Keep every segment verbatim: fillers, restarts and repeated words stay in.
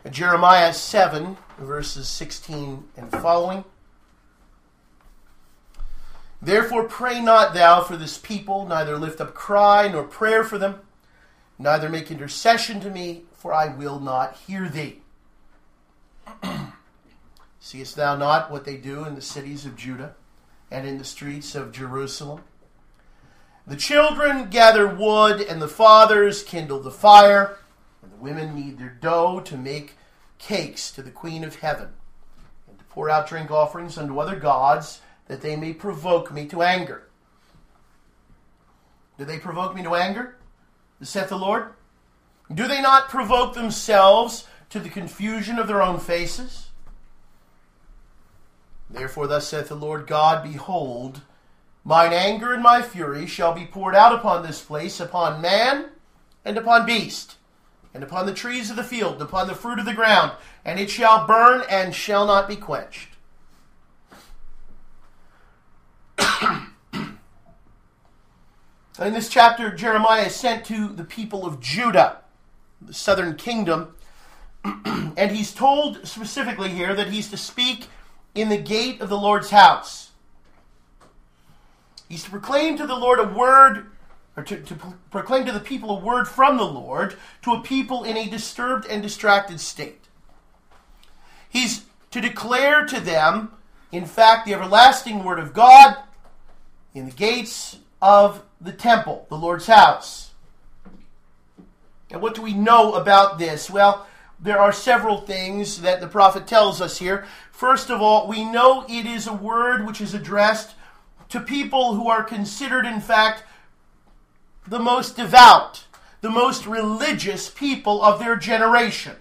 Jeremiah seven, verses sixteen and following. Therefore pray not thou for this people, neither lift up cry nor prayer for them, neither make intercession to me, for I will not hear thee. Seest thou not what they do in the cities of Judah and in the streets of Jerusalem? The children gather wood, and the fathers kindle the fire, and the women knead their dough to make cakes to the Queen of Heaven, and to pour out drink offerings unto other gods, that they may provoke me to anger. Do they provoke me to anger? Saith the Lord. Do they not provoke themselves to the confusion of their own faces? Therefore thus saith the Lord God, behold, mine anger and my fury shall be poured out upon this place, upon man and upon beast, and upon the trees of the field, and upon the fruit of the ground, and it shall burn and shall not be quenched. In this chapter, Jeremiah is sent to the people of Judah, the southern kingdom, and he's told specifically here that he's to speak in the gate of the Lord's house. He's to proclaim to the Lord a word, or to, to proclaim to the people a word from the Lord to a people in a disturbed and distracted state. He's to declare to them, in fact, the everlasting word of God in the gates of the temple, the Lord's house. And what do we know about this? Well, there are several things that the prophet tells us here. First of all, we know it is a word which is addressed to people who are considered, in fact, the most devout, the most religious people of their generation.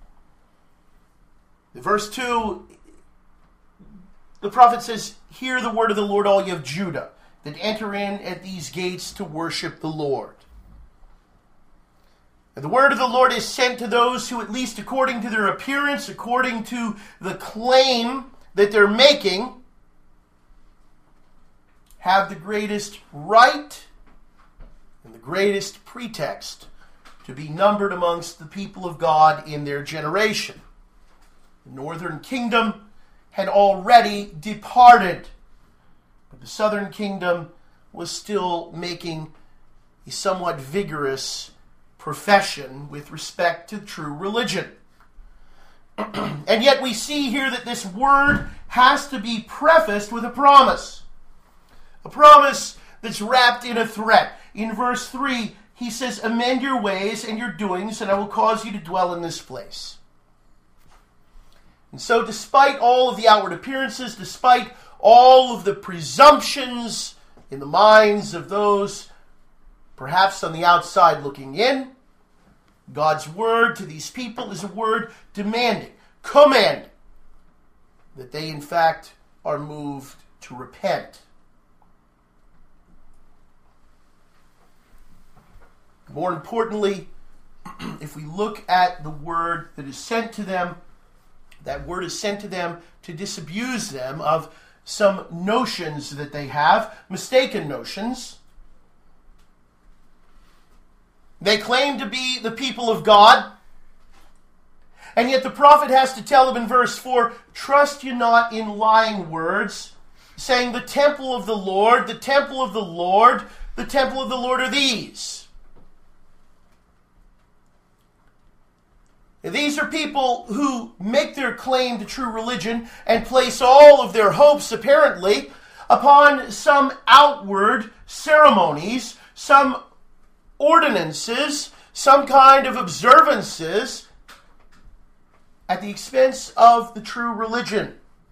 Verse two, the prophet says, hear the word of the Lord, all ye of Judah, that enter in at these gates to worship the Lord. And the word of the Lord is sent to those who, at least according to their appearance, according to the claim that they're making, have the greatest right and the greatest pretext to be numbered amongst the people of God in their generation. The northern kingdom had already departed, but the southern kingdom was still making a somewhat vigorous profession with respect to true religion. And yet we see here that this word has to be prefaced with a promise. A promise that's wrapped in a threat. In verse three, he says, amend your ways and your doings, and I will cause you to dwell in this place. And so despite all of the outward appearances, despite all of the presumptions in the minds of those perhaps on the outside looking in, God's word to these people is a word demanding, commanding, that they in fact are moved to repent. More importantly, if we look at the word that is sent to them, that word is sent to them to disabuse them of some notions that they have, mistaken notions. They claim to be the people of God, and yet the prophet has to tell them in verse four, trust you not in lying words, saying the temple of the Lord, the temple of the Lord, the temple of the Lord are these. These are people who make their claim to true religion and place all of their hopes, apparently, upon some outward ceremonies, some ordinances, some kind of observances at the expense of the true religion.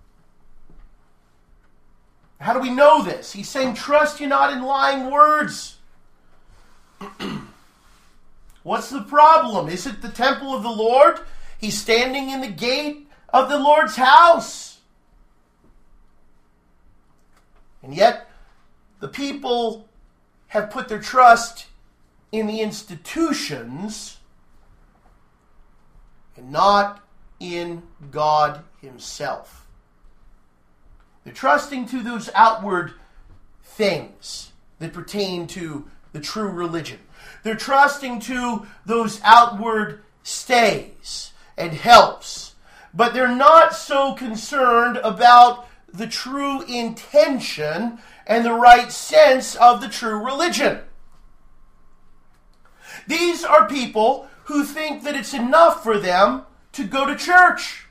How do we know this? He's saying, trust you not in lying words. What's the problem? Is it the temple of the Lord? He's standing in the gate of the Lord's house. And yet, the people have put their trust in the institutions and not in God himself. They're trusting to those outward things that pertain to the true religion. They're trusting to those outward stays and helps. But they're not so concerned about the true intention and the right sense of the true religion. These are people who think that it's enough for them to go to church.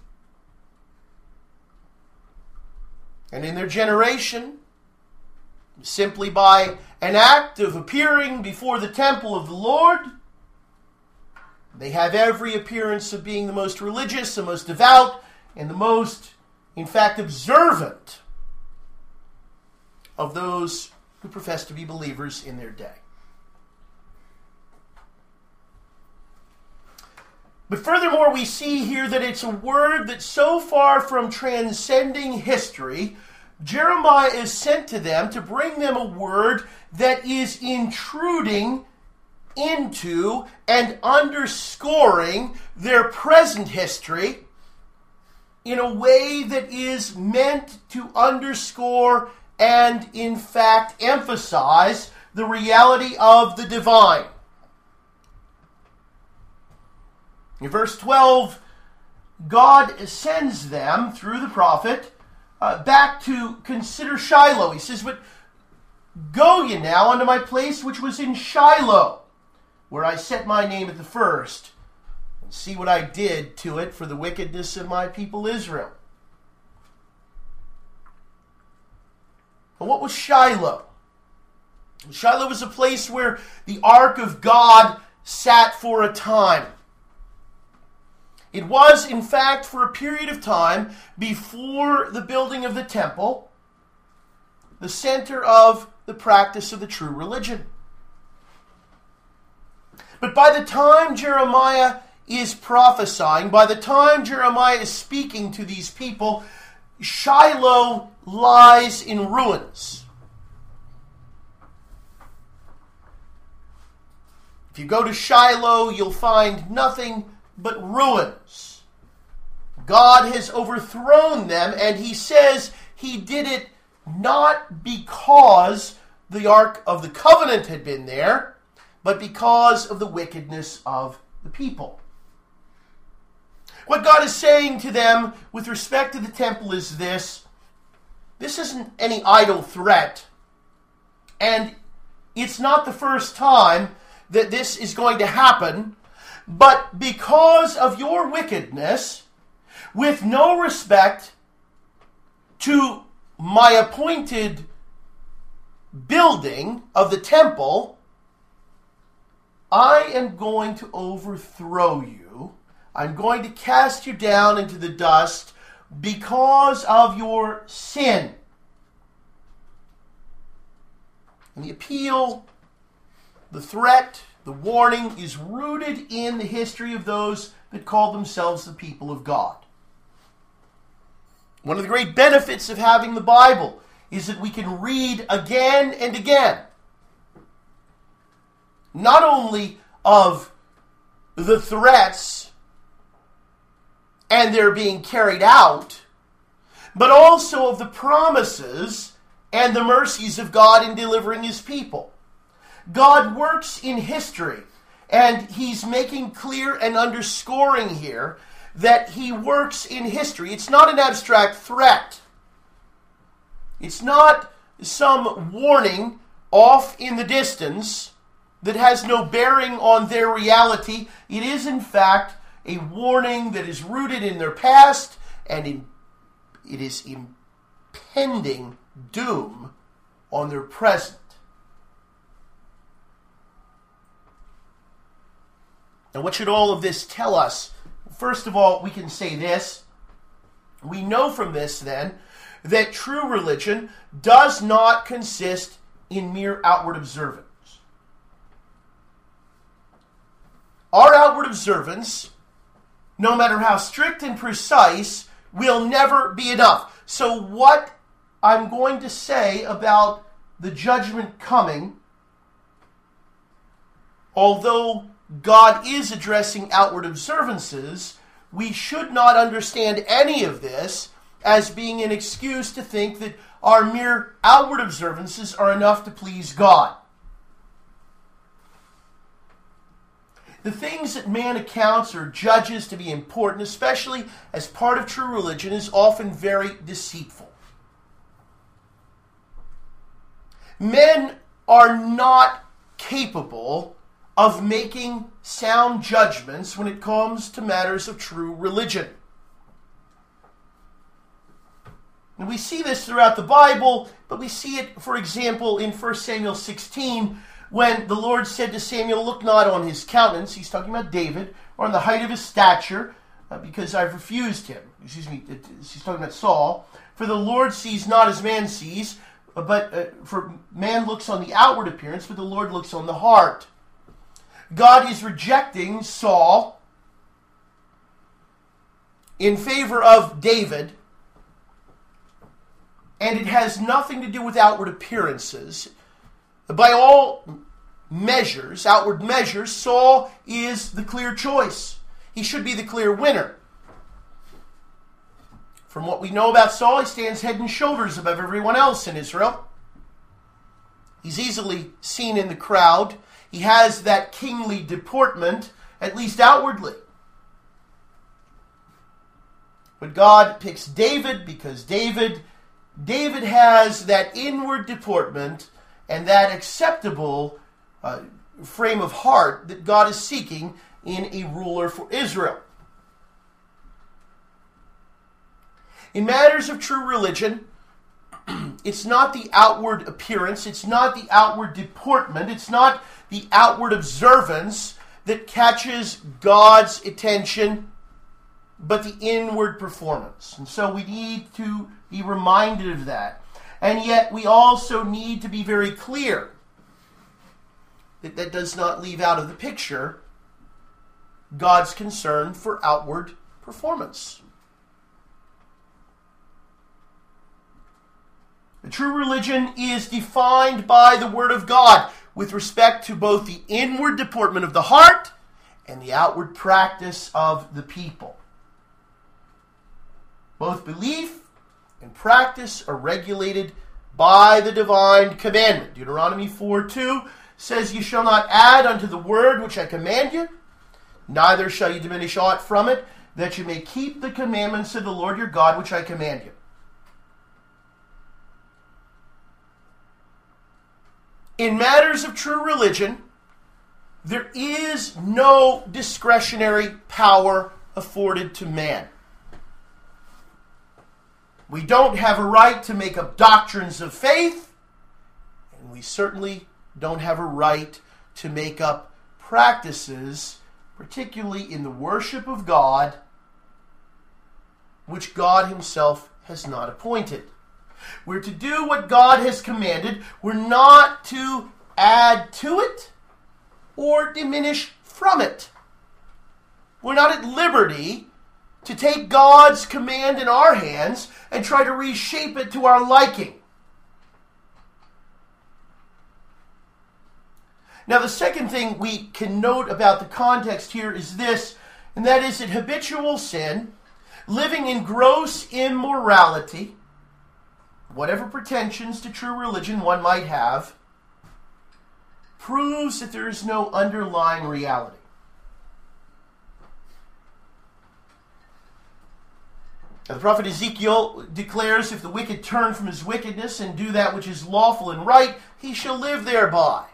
And in their generation, simply by an act of appearing before the temple of the Lord, they have every appearance of being the most religious, the most devout, and the most, in fact, observant of those who profess to be believers in their day. But furthermore, we see here that it's a word that so far from transcending history, Jeremiah is sent to them to bring them a word that is intruding into and underscoring their present history in a way that is meant to underscore and, in fact, emphasize the reality of the divine. In verse twelve, God sends them, through the prophet, uh, back to consider Shiloh. He says, "But go ye now unto my place which was in Shiloh, where I set my name at the first, and see what I did to it for the wickedness of my people Israel." But what was Shiloh? Shiloh was a place where the ark of God sat for a time. It was, in fact, for a period of time before the building of the temple, the center of the practice of the true religion. But by the time Jeremiah is prophesying, by the time Jeremiah is speaking to these people, Shiloh lies in ruins. If you go to Shiloh, you'll find nothing but ruins. God has overthrown them, and he says he did it not because the Ark of the Covenant had been there, but because of the wickedness of the people. What God is saying to them with respect to the temple is this: this isn't any idle threat, and it's not the first time that this is going to happen. But because of your wickedness, with no respect to my appointed building of the temple, I am going to overthrow you. I'm going to cast you down into the dust because of your sin. And the appeal, the threat, the warning is rooted in the history of those that call themselves the people of God. One of the great benefits of having the Bible is that we can read again and again, not only of the threats and their being carried out, but also of the promises and the mercies of God in delivering his people. God works in history, and he's making clear and underscoring here that he works in history. It's not an abstract threat. It's not some warning off in the distance that has no bearing on their reality. It is, in fact, a warning that is rooted in their past, and in, it is impending doom on their present. Now, what should all of this tell us? First of all, we can say this. We know from this, then, that true religion does not consist in mere outward observance. Our outward observance, no matter how strict and precise, will never be enough. So what I'm going to say about the judgment coming, although God is addressing outward observances, we should not understand any of this as being an excuse to think that our mere outward observances are enough to please God. The things that man accounts or judges to be important, especially as part of true religion, is often very deceitful. Men are not capable of making sound judgments when it comes to matters of true religion. And we see this throughout the Bible, but we see it, for example, in First Samuel sixteen, when the Lord said to Samuel, "Look not on his countenance," he's talking about David, "or on the height of his stature, uh, because I've refused him." Excuse me, it, he's talking about Saul. "For the Lord sees not as man sees, but uh, for man looks on the outward appearance, but the Lord looks on the heart." God is rejecting Saul in favor of David, and it has nothing to do with outward appearances. By all measures, outward measures, Saul is the clear choice. He should be the clear winner. From what we know about Saul, he stands head and shoulders above everyone else in Israel. He's easily seen in the crowd. He has that kingly deportment, at least outwardly. But God picks David because David, David has that inward deportment and that acceptable uh, frame of heart that God is seeking in a ruler for Israel. In matters of true religion, it's not the outward appearance, it's not the outward deportment, it's not the outward observance that catches God's attention, but the inward performance. And so we need to be reminded of that. And yet we also need to be very clear that that does not leave out of the picture God's concern for outward performance. The true religion is defined by the Word of God with respect to both the inward deportment of the heart and the outward practice of the people. Both belief and practice are regulated by the divine commandment. Deuteronomy four two says, "You shall not add unto the word which I command you, neither shall you diminish aught from it, that you may keep the commandments of the Lord your God which I command you." In matters of true religion, there is no discretionary power afforded to man. We don't have a right to make up doctrines of faith, and we certainly don't have a right to make up practices, particularly in the worship of God, which God himself has not appointed. We're to do what God has commanded. We're not to add to it or diminish from it. We're not at liberty to take God's command in our hands and try to reshape it to our liking. Now, the second thing we can note about the context here is this, and that is that habitual sin, living in gross immorality, whatever pretensions to true religion one might have, proves that there is no underlying reality. Now, the prophet Ezekiel declares, "If the wicked turn from his wickedness and do that which is lawful and right, he shall live thereby."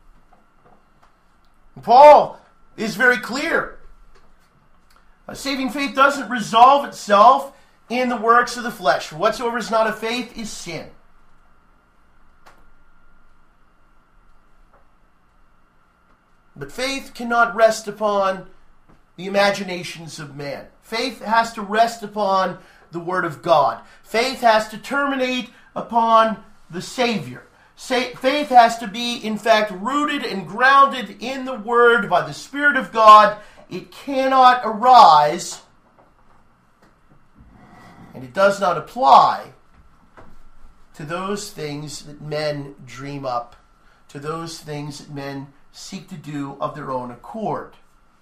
And Paul is very clear. A saving faith doesn't resolve itself in the works of the flesh. For whatsoever is not of faith is sin. But faith cannot rest upon the imaginations of man. Faith has to rest upon the Word of God. Faith has to terminate upon the Savior. Faith has to be, in fact, rooted and grounded in the Word by the Spirit of God. It cannot arise, and it does not apply to those things that men dream up, to those things that men seek to do of their own accord.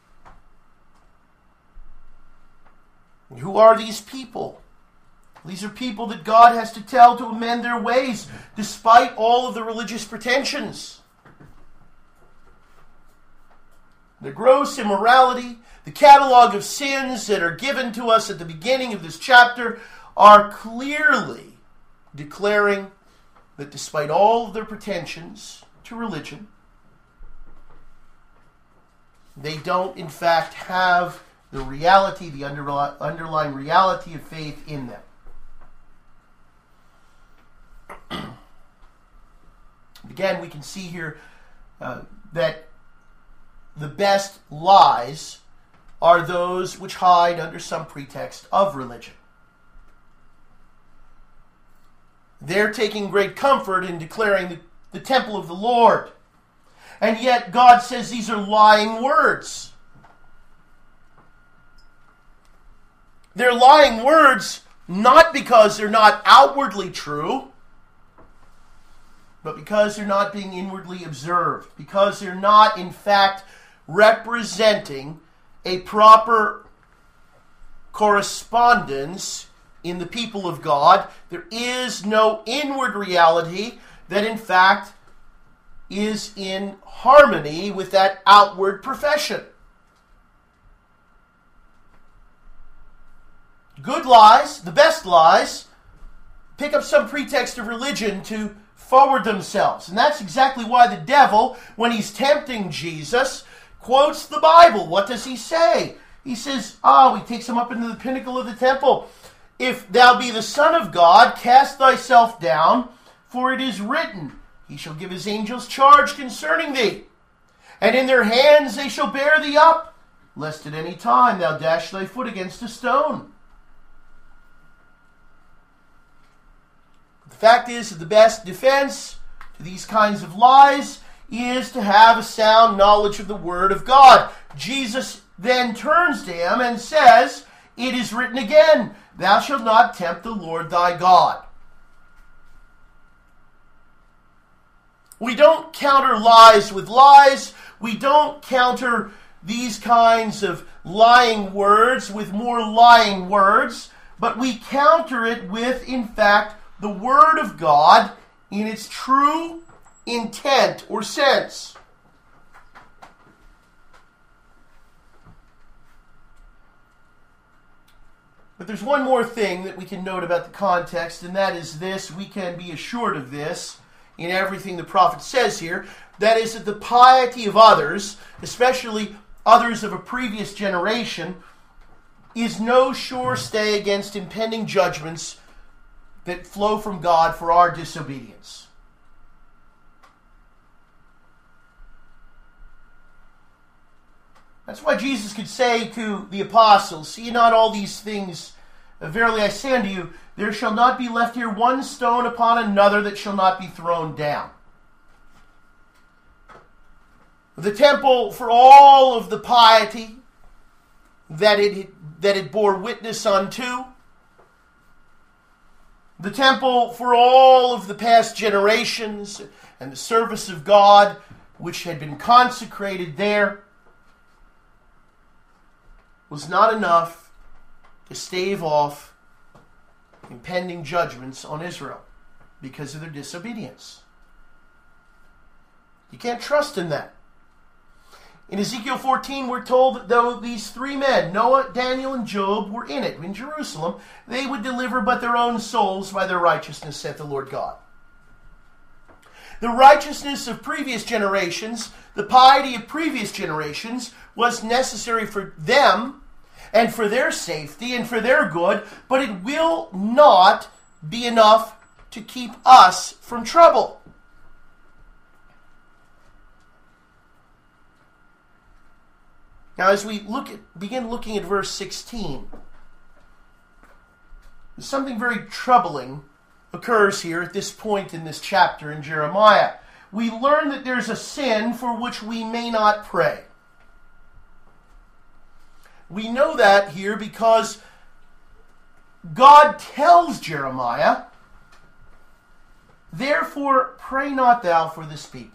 And who are these people? These are people that God has to tell to amend their ways, despite all of the religious pretensions. the gross immorality, the catalog of sins that are given to us at the beginning of this chapter are clearly declaring that despite all of their pretensions to religion, they don't in fact have the reality, the underli- underlying reality of faith in them. Again, we can see here uh, that the best lies are those which hide under some pretext of religion. They're taking great comfort in declaring the, the temple of the Lord. And yet God says these are lying words. They're lying words not because they're not outwardly true, but because they're not being inwardly observed, because they're not, in fact, representing a proper correspondence in the people of God. There is no inward reality that, in fact, is in harmony with that outward profession. Good lies, the best lies, pick up some pretext of religion to forward themselves. And that's exactly why the devil, when he's tempting Jesus, quotes the Bible. What does he say? He says, oh, he takes him up into the pinnacle of the temple. If thou be the Son of God, cast thyself down, for it is written, he shall give his angels charge concerning thee, and in their hands they shall bear thee up, lest at any time thou dash thy foot against a stone. The fact is that the best defense to these kinds of lies is to have a sound knowledge of the Word of God. Jesus then turns to him and says, it is written again, thou shalt not tempt the Lord thy God. We don't counter lies with lies. We don't counter these kinds of lying words with more lying words, but we counter it with, in fact, the Word of God in its true intent or sense. But there's one more thing that we can note about the context, and that is this. We can be assured of this in everything the prophet says here. That is that the piety of others, especially others of a previous generation, is no sure stay against impending judgments that flow from God for our disobedience. That's why Jesus could say to the apostles, see ye not all these things? Verily I say unto you, there shall not be left here one stone upon another that shall not be thrown down. The temple, for all of the piety that it, that it bore witness unto, the temple, for all of the past generations and the service of God which had been consecrated there, was not enough to stave off impending judgments on Israel because of their disobedience. You can't trust in that. In Ezekiel fourteen, we're told that though these three men, Noah, Daniel, and Job, were in it, in Jerusalem, they would deliver but their own souls by their righteousness, saith the Lord God. The righteousness of previous generations, the piety of previous generations, was necessary for them and for their safety and for their good, but it will not be enough to keep us from trouble. Now, as we look at, begin looking at verse sixteen, something very troubling occurs here at this point in this chapter in Jeremiah. We learn that there's a sin for which we may not pray. We know that here because God tells Jeremiah, therefore pray not thou for this people.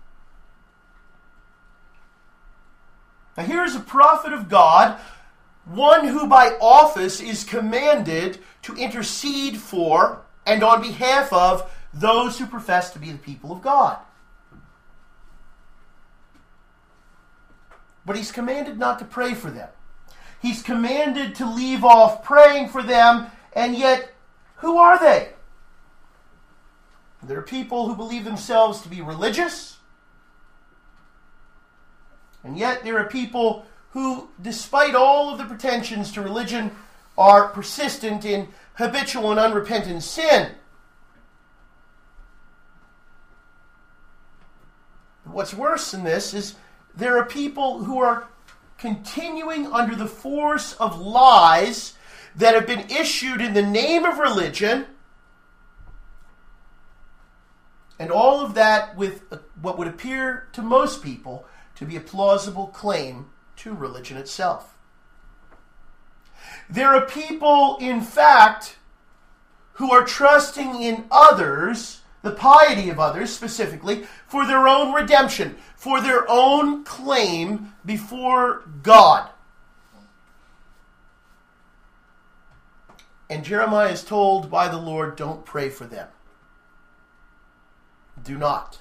Now here's a prophet of God, one who by office is commanded to intercede for and on behalf of those who profess to be the people of God. but he's commanded not to pray for them. He's commanded to leave off praying for them, and yet, who are they? There are people who believe themselves to be religious, and yet there are people who, despite all of the pretensions to religion, are persistent in habitual and unrepentant sin. What's worse than this is there are people who are continuing under the force of lies that have been issued in the name of religion, and all of that with what would appear to most people to be a plausible claim to religion itself. There are people, in fact, who are trusting in others, the piety of others specifically, for their own redemption, for their own claim before God. And Jeremiah is told by the Lord, don't pray for them. Do not.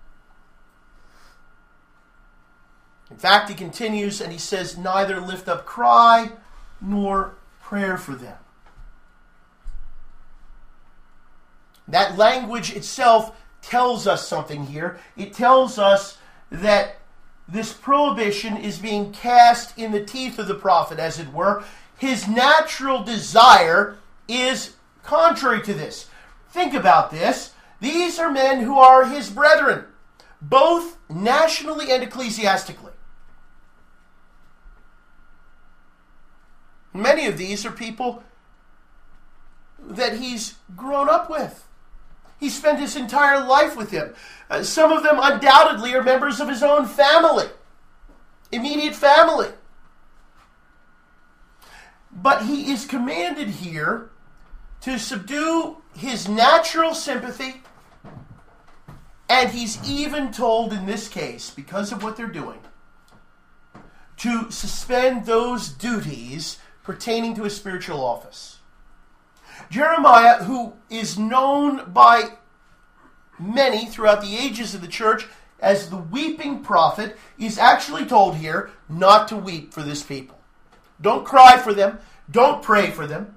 In fact, he continues and he says, neither lift up cry nor prayer for them. That language itself tells us something here. It tells us that this prohibition is being cast in the teeth of the prophet, as it were. His natural desire is contrary to this. Think about this. These are men who are his brethren, both nationally and ecclesiastically. Many of these are people that he's grown up with. He spent his entire life with him. Uh, some of them undoubtedly are members of his own family, immediate family. But he is commanded here to subdue his natural sympathy, and he's even told in this case, because of what they're doing, to suspend those duties pertaining to his spiritual office. Jeremiah, who is known by many throughout the ages of the church as the weeping prophet, is actually told here not to weep for this people. Don't cry for them. Don't pray for them.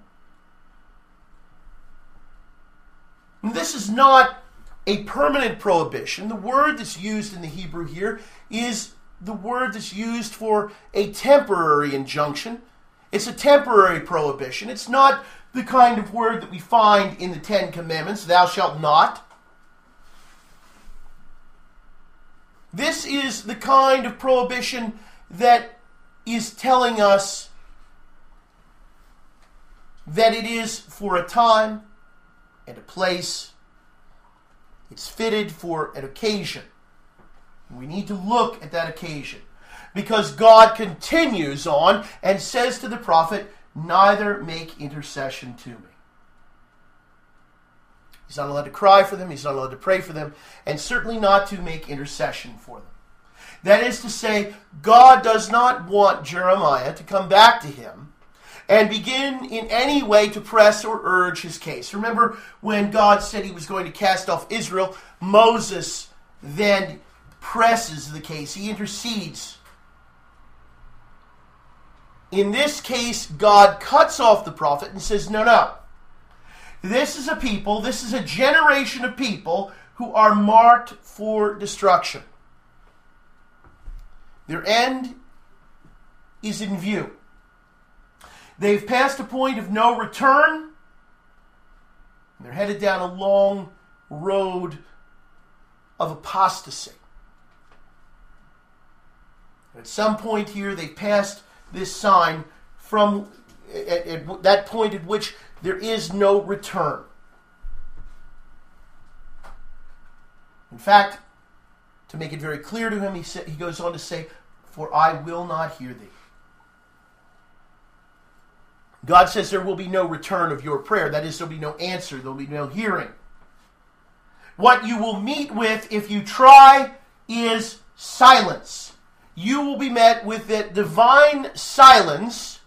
And this is not a permanent prohibition. The word that's used in the Hebrew here is the word that's used for a temporary injunction. It's a temporary prohibition. It's not the kind of word that we find in the Ten Commandments, thou shalt not. This is the kind of prohibition that is telling us that it is for a time and a place. It's fitted for an occasion. We need to look at that occasion, because God continues on and says to the prophet, neither make intercession to me. He's not allowed to cry for them. He's not allowed to pray for them. And certainly not to make intercession for them. That is to say, God does not want Jeremiah to come back to him and begin in any way to press or urge his case. Remember when God said he was going to cast off Israel, Moses then presses the case. He intercedes. In this case, God cuts off the prophet and says, no, no. This is a people, this is a generation of people who are marked for destruction. Their end is in view. They've passed a point of no return. They're headed down a long road of apostasy. At some point here, they've passed this sign from at, at that point at which there is no return. In fact, to make it very clear to him, he, sa- he goes on to say, for I will not hear thee. God says there will be no return of your prayer. That is, there will be no answer. There will be no hearing. What you will meet with if you try is silence. You will be met with that divine silence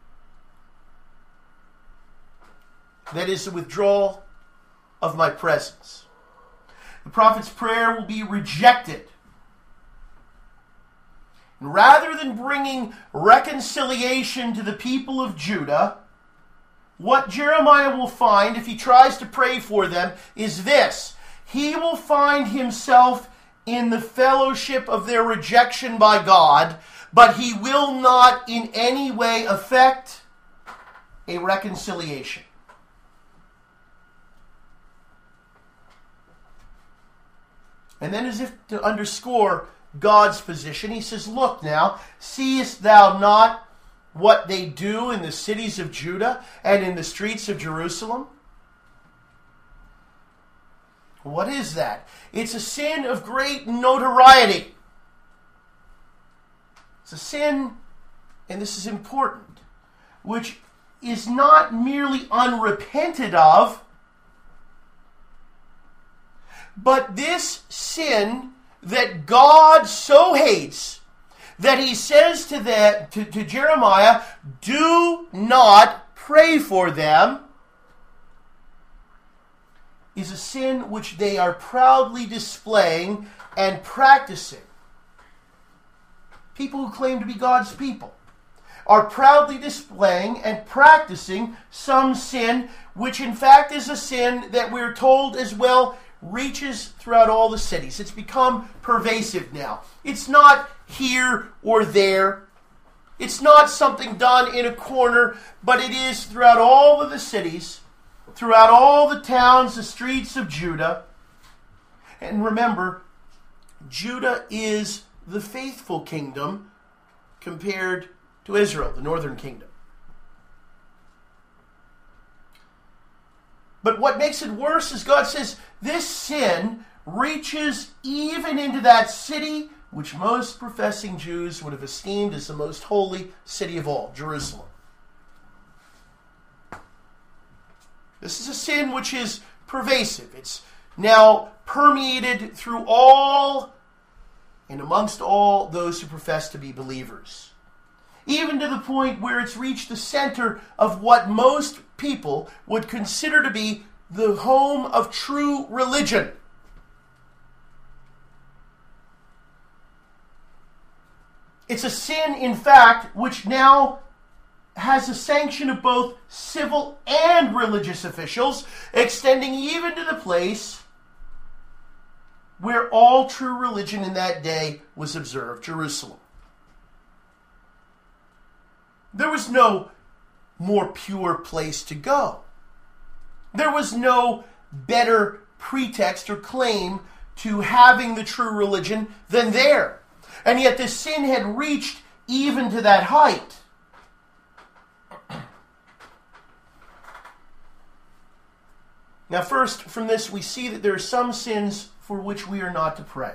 that is the withdrawal of my presence. The prophet's prayer will be rejected. And rather than bringing reconciliation to the people of Judah, what Jeremiah will find if he tries to pray for them is this. He will find himself in the fellowship of their rejection by God, but he will not in any way affect a reconciliation. And then, as if to underscore God's position, he says, look now, seest thou not what they do in the cities of Judah and in the streets of Jerusalem? What is that? It's a sin of great notoriety. It's a sin, and this is important, which is not merely unrepented of, but this sin that God so hates that he says to, the, to, to Jeremiah, do not pray for them, is a sin which they are proudly displaying and practicing. People who claim to be God's people are proudly displaying and practicing some sin, which in fact is a sin that we're told as well reaches throughout all the cities. It's become pervasive now. It's not here or there. It's not something done in a corner, but it is throughout all of the cities, throughout all the towns, the streets of Judah. And remember, Judah is the faithful kingdom compared to Israel, the northern kingdom. But what makes it worse is God says this sin reaches even into that city which most professing Jews would have esteemed as the most holy city of all, Jerusalem. This is a sin which is pervasive. It's now permeated through all and amongst all those who profess to be believers. Even to the point where it's reached the center of what most people would consider to be the home of true religion. It's a sin, in fact, which now has a sanction of both civil and religious officials, extending even to the place where all true religion in that day was observed, Jerusalem. There was no more pure place to go. There was no better pretext or claim to having the true religion than there. And yet this sin had reached even to that height. Now first, from this we see that there are some sins for which we are not to pray.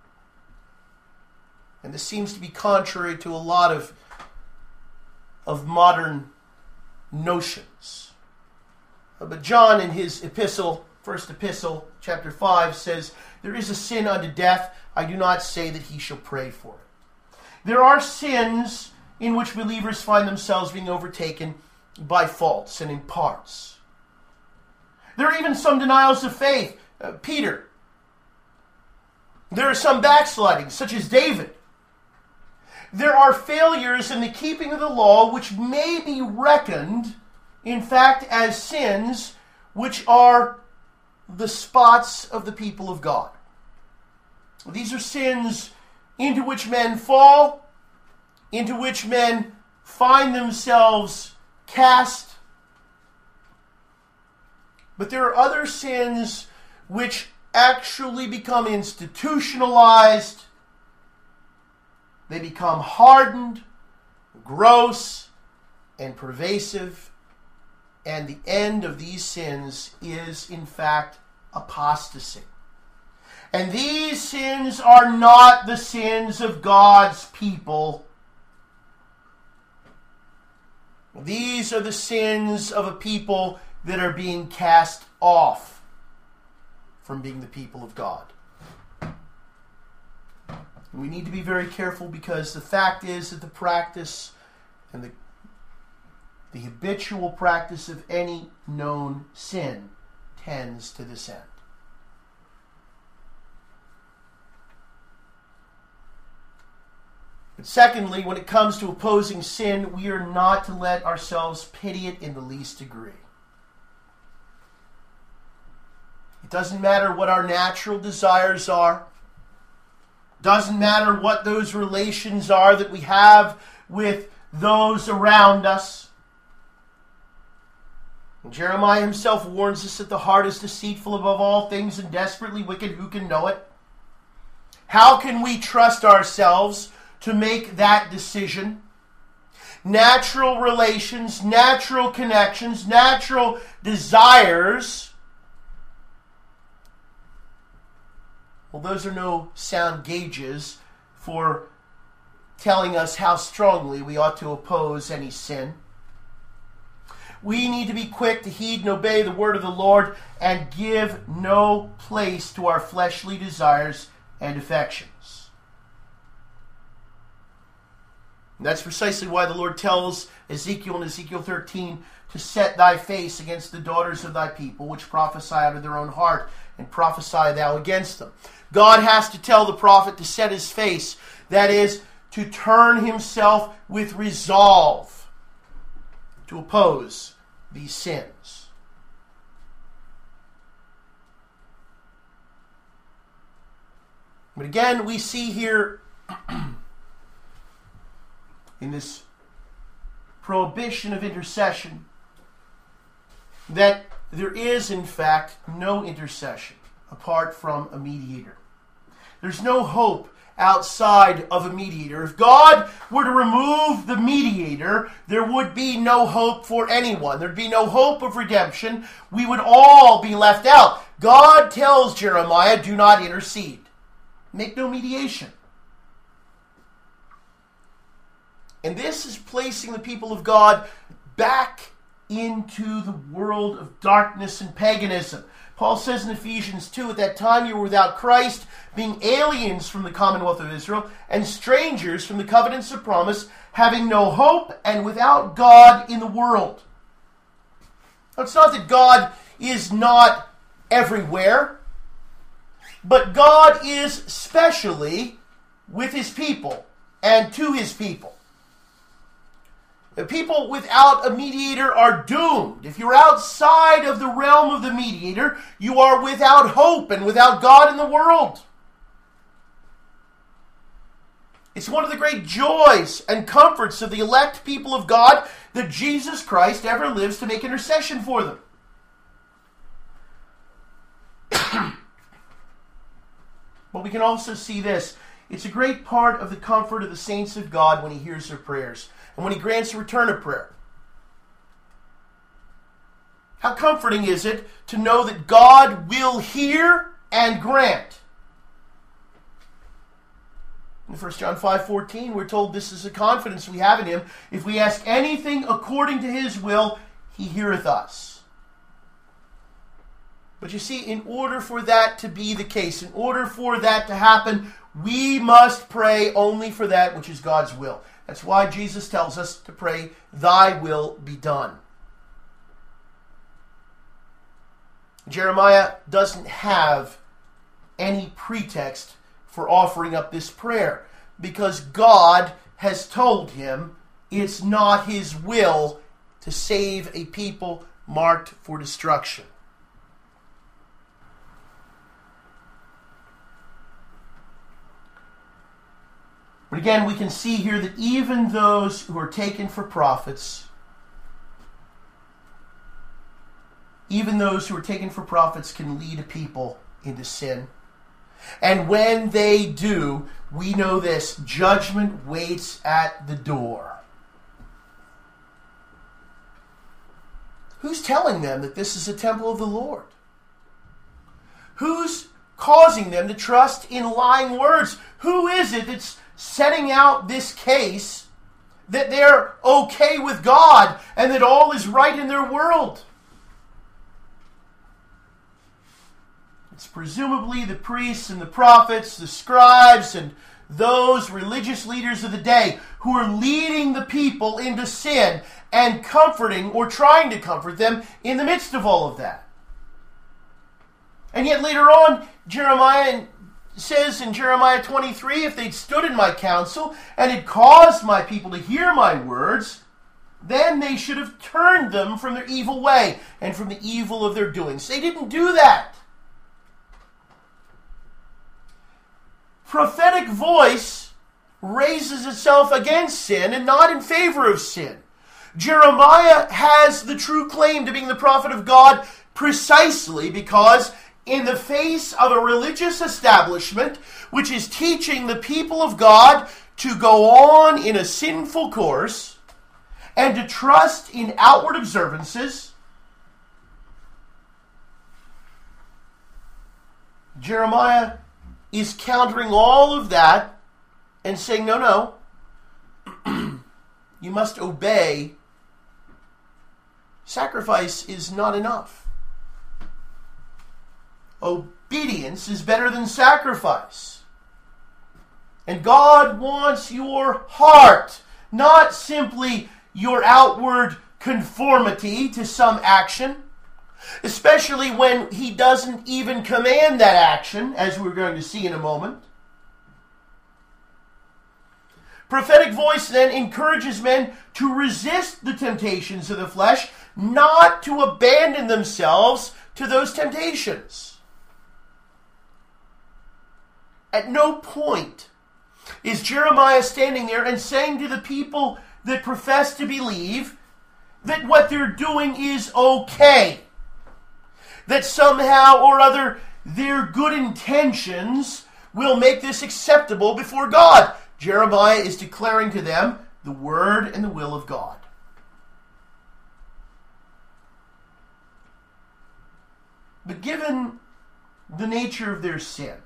And this seems to be contrary to a lot of, of modern notions. But John in his epistle, first epistle, chapter five, says, there is a sin unto death. I do not say that he shall pray for it. There are sins in which believers find themselves being overtaken by faults and in parts. There are even some denials of faith. Uh, Peter. There are some backslidings, such as David. There are failures in the keeping of the law which may be reckoned, in fact, as sins which are the spots of the people of God. These are sins into which men fall, into which men find themselves cast. But there are other sins which actually become institutionalized. They become hardened, gross, and pervasive. And the end of these sins is, in fact, apostasy. And these sins are not the sins of God's people. These are the sins of a people that are being cast off from being the people of God. And we need to be very careful, because the fact is that the practice and the, the habitual practice of any known sin tends to this end. But secondly, when it comes to opposing sin, we are not to let ourselves pity it in the least degree. It doesn't matter what our natural desires are. Doesn't matter what those relations are that we have with those around us. And Jeremiah himself warns us that the heart is deceitful above all things and desperately wicked. Who can know it? How can we trust ourselves to make that decision? Natural relations, natural connections, natural desires. Well, those are no sound gauges for telling us how strongly we ought to oppose any sin. We need to be quick to heed and obey the word of the Lord and give no place to our fleshly desires and affections. And that's precisely why the Lord tells Ezekiel in Ezekiel thirteen to set thy face against the daughters of thy people, which prophesy out of their own heart, and prophesy thou against them. God has to tell the prophet to set his face, that is, to turn himself with resolve to oppose these sins. But again, we see here in this prohibition of intercession that there is, in fact, no intercession apart from a mediator. There's no hope outside of a mediator. If God were to remove the mediator, there would be no hope for anyone. There'd be no hope of redemption. We would all be left out. God tells Jeremiah, do not intercede. Make no mediation. And this is placing the people of God back into the world of darkness and paganism. Paul says in Ephesians two, at that time you were without Christ, being aliens from the commonwealth of Israel, and strangers from the covenants of promise, having no hope and without God in the world. Now, it's not that God is not everywhere, but God is specially with his people and to his people. The people without a mediator are doomed. If you're outside of the realm of the mediator, you are without hope and without God in the world. It's one of the great joys and comforts of the elect people of God that Jesus Christ ever lives to make intercession for them. But we can also see this. It's a great part of the comfort of the saints of God when he hears their prayers and when he grants a return of prayer. How comforting is it to know that God will hear and grant? In First John five fourteen, we're told this is a confidence we have in him. If we ask anything according to his will, he heareth us. But you see, in order for that to be the case, in order for that to happen, we must pray only for that which is God's will. That's why Jesus tells us to pray, thy will be done. Jeremiah doesn't have any pretext for offering up this prayer, because God has told him it's not his will to save a people marked for destruction. But again, we can see here that even those who are taken for prophets, even those who are taken for prophets can lead a people into sin. And when they do, we know this, judgment waits at the door. Who's telling them that this is a temple of the Lord? Who's causing them to trust in lying words? Who is it that's setting out this case that they're okay with God and that all is right in their world? It's presumably the priests and the prophets, the scribes, and those religious leaders of the day who are leading the people into sin and comforting or trying to comfort them in the midst of all of that. And yet later on, Jeremiah says in Jeremiah twenty-three, if they'd stood in my counsel and had caused my people to hear my words, then they should have turned them from their evil way and from the evil of their doings. They didn't do that. Prophetic voice raises itself against sin and not in favor of sin. Jeremiah has the true claim to being the prophet of God precisely because in the face of a religious establishment which is teaching the people of God to go on in a sinful course and to trust in outward observances, Jeremiah is countering all of that and saying, no, no, you must obey. Sacrifice is not enough. Obedience is better than sacrifice. And God wants your heart, not simply your outward conformity to some action, especially when he doesn't even command that action, as we're going to see in a moment. Prophetic voice then encourages men to resist the temptations of the flesh, not to abandon themselves to those temptations. At no point is Jeremiah standing there and saying to the people that profess to believe that what they're doing is okay, that somehow or other their good intentions will make this acceptable before God. Jeremiah is declaring to them the word and the will of God. But given the nature of their sin,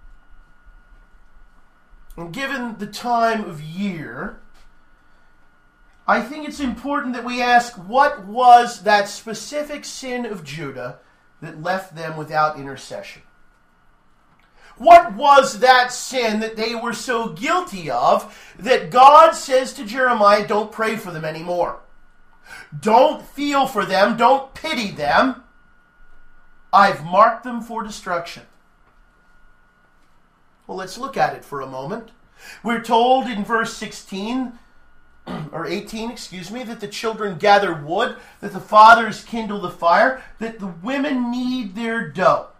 and given the time of year, I think it's important that we ask, what was that specific sin of Judah that left them without intercession? What was that sin that they were so guilty of that God says to Jeremiah, don't pray for them anymore. Don't feel for them. Don't pity them. I've marked them for destruction. Well, let's look at it for a moment. We're told in verse sixteen, or eighteen, excuse me, that the children gather wood, that the fathers kindle the fire, that the women knead their dough.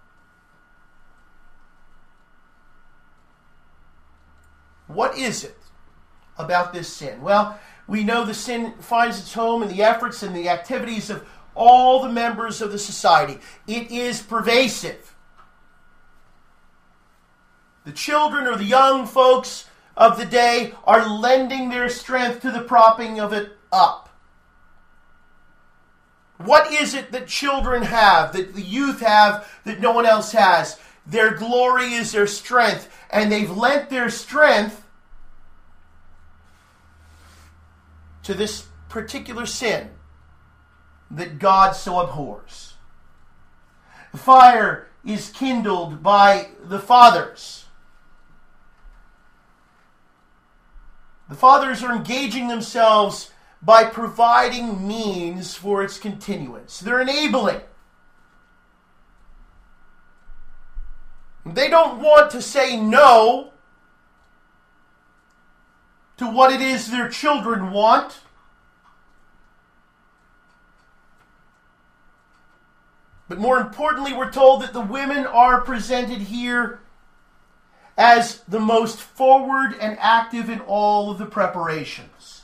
What is it about this sin? Well, we know the sin finds its home in the efforts and the activities of all the members of the society. It is pervasive. The children or the young folks of the day are lending their strength to the propping of it up. What is it that children have, that the youth have, that no one else has? Their glory is their strength, and they've lent their strength to this particular sin that God so abhors. The fire is kindled by the fathers. The fathers are engaging themselves by providing means for its continuance. They're enabling. They don't want to say no to what it is their children want. But more importantly, we're told that the women are presented here as the most forward and active in all of the preparations.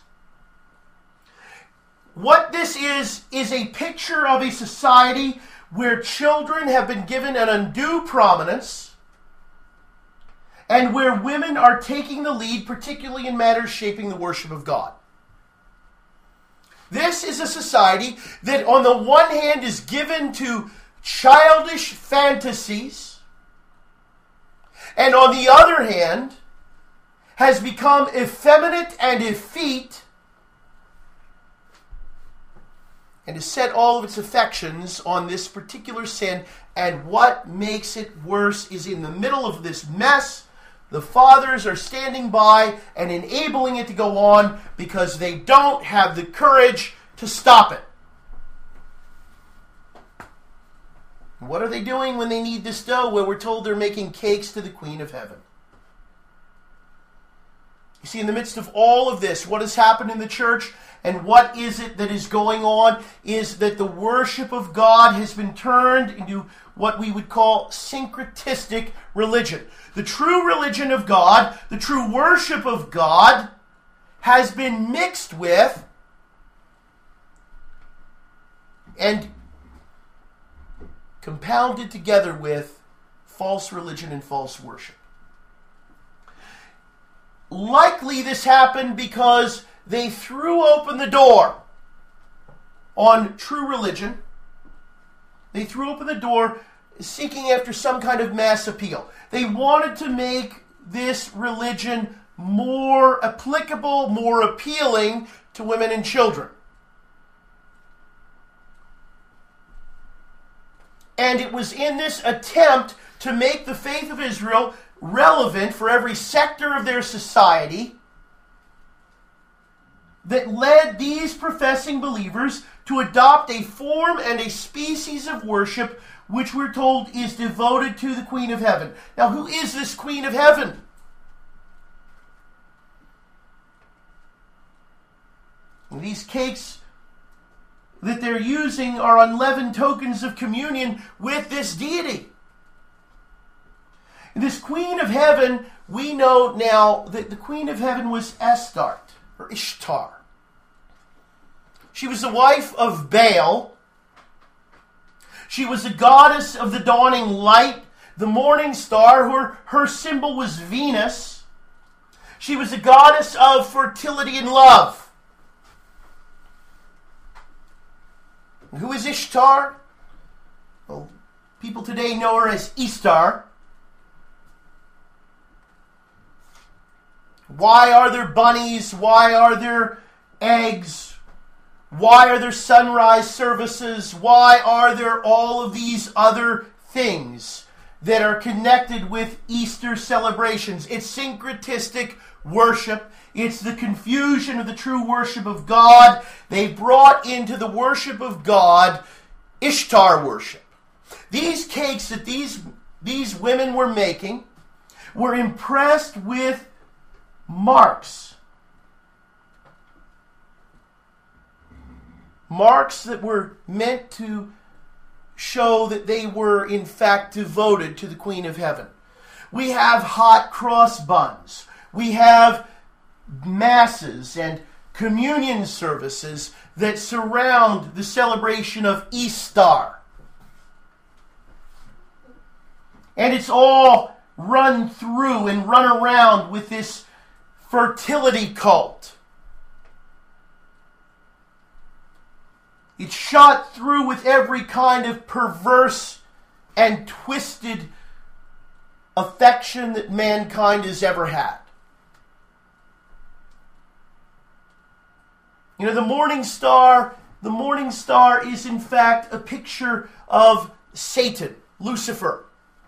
What this is, is a picture of a society where children have been given an undue prominence and where women are taking the lead, particularly in matters shaping the worship of God. This is a society that on the one hand is given to childish fantasies, and on the other hand has become effeminate and effete, and has set all of its affections on this particular sin. And what makes it worse is in the middle of this mess, the fathers are standing by and enabling it to go on because they don't have the courage to stop it. What are they doing when they knead this dough? Well, we're told they're making cakes to the Queen of Heaven. You see, in the midst of all of this, what has happened in the church and what is it that is going on is that the worship of God has been turned into what we would call syncretistic religion. The true religion of God, the true worship of God, has been mixed with and compounded together with false religion and false worship. Likely this happened because they threw open the door on true religion. They threw open the door seeking after some kind of mass appeal. They wanted to make this religion more applicable, more appealing to women and children. And it was in this attempt to make the faith of Israel relevant for every sector of their society that led these professing believers to adopt a form and a species of worship which we're told is devoted to the Queen of Heaven. Now, who is this Queen of Heaven? These cakes that they're using are unleavened tokens of communion with this deity. This Queen of Heaven, we know now that the Queen of Heaven was Astarte, or Ishtar. She was the wife of Baal. She was a goddess of the dawning light, the morning star. Her, her symbol was Venus. She was a goddess of fertility and love. And who is Ishtar? Well, people today know her as Easter. Why are there bunnies? Why are there eggs? Why are there sunrise services? Why are there all of these other things that are connected with Easter celebrations? It's syncretistic worship. It's the confusion of the true worship of God. They brought into the worship of God Ishtar worship. These cakes that these, these women were making were impressed with marks. Marks that were meant to show that they were in fact devoted to the Queen of Heaven. We have hot cross buns. We have masses and communion services that surround the celebration of Easter. And it's all run through and run around with this fertility cult. It's shot through with every kind of perverse and twisted affection that mankind has ever had. You know, the morning star, the morning star is in fact a picture of Satan, Lucifer.